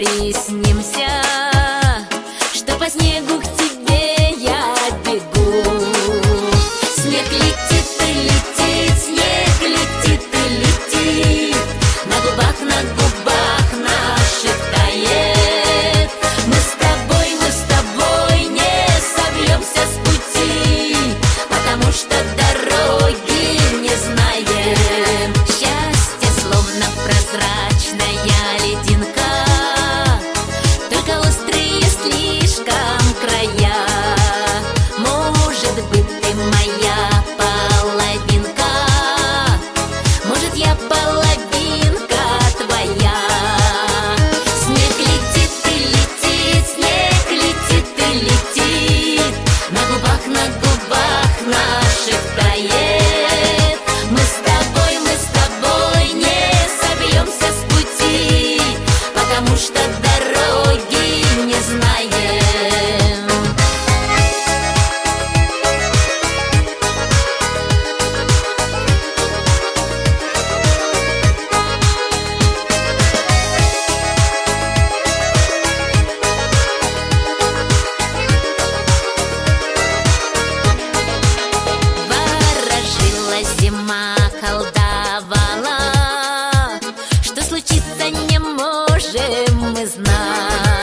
пориснимся, что по снегу к тебе я бегу. Снег летит и летит, снег летит и летит, на губах наших тает. Мы с тобой не собьемся с пути, потому что дороги не знаем. Счастье словно прозрачная лединка, только острые слишком края. Может быть, ты моя половинка, может, я половинка твоя. Снег летит и летит, снег летит и летит, на губах наших тает. Мы с тобой не собьемся с пути, потому что дороги не знаем. Зима колдовала, что случится не можем мы знать.